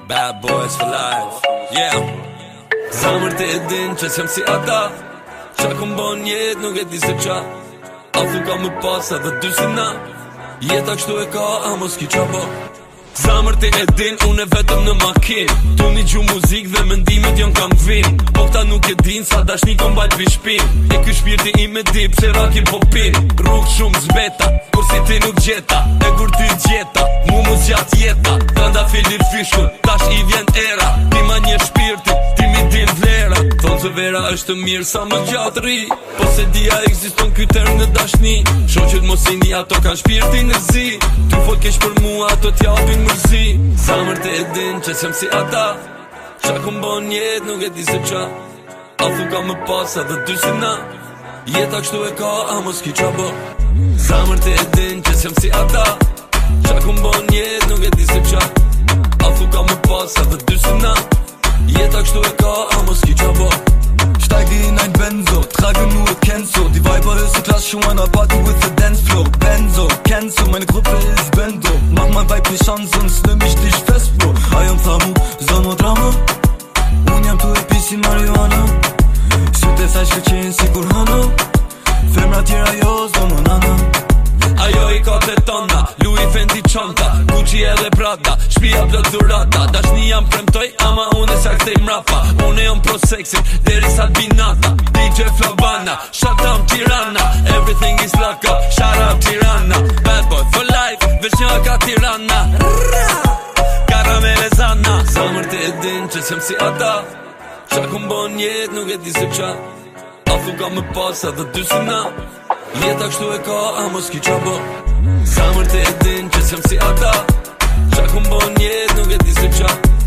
Bad boys for life, yeah. Zamër ti e din që s'jam si ata, qa kom bon jet nuk e di se qa. A thu ka më pas edhe dy si na, jeta kështu e ka a mos ki qa bo. Zamër ti e din unë e vetëm në makin, tu një gju muzik dhe mendimet jon kam vin. Po këta nuk e din sa dashni kom bajt pi shpin, e ky shpirti im e di pse rakin po pin. Rrug shumë zbeta, kur si ti nuk gjeta, e kur ti gjeta mu mu zgjat jeta. Tranda fili fishkur, tash i vjen era, ti ma një shpirti, ti mi din vlera. Thonë se vera është mirë sa më gjatë ri, po se dia ekziston ky term në dashni. Shoqet mos i një ato kan shpirti në zi, ty fol keq për mua ato t'japin mërzi. Zamër ti e din që s'jam si ata, qa kom bon jet nuk e di se qa. A thu ka më pas edhe dy si na, jeta kështu e ka a mos ki qa bo. Zamër ti e din që s'jam si ata, qa kom bon jet nuk e di se qa. A thu ka më pas edhe dy si na, jeta kështu e ka a mos ki qa bo. Steige in ein Benzo, trage nur Kenzo. Die Weiber höchste Klasse, schon einer Party with the dance flow. Benzo, kennst du, meine Gruppe ist Bendo. Mach mein Vibe nicht an, sonst nimm ich dich fest, bro. Ayam thamu, zono drama, unë jam tu e pisi marijuana. Sytë e thaj që qenë sigur hana, femra tjera jo, zono nana. Ajo i ka të tona, Louis Fendi çanta, Gucci edhe Prada, shpia plot durata. Dashni jam premtoj, ama unë e saktej mrapa. Unë jam pro sexy, deri sa binata. DJ Flavana, shut down Tirana, everything is lock up, shout out Tirana. Bad boy for life, veç një ka Tirana. Karamele zana. Zamër ti e din që s'jam si ata, qa kom bon jet nuk e di se qa. A thu ka më pas edhe dy si na, jeta kështu e ka a mos ki qa bo. Zamër ti e din që s'jam si ata, qa kom bon jet nuk e di se qa.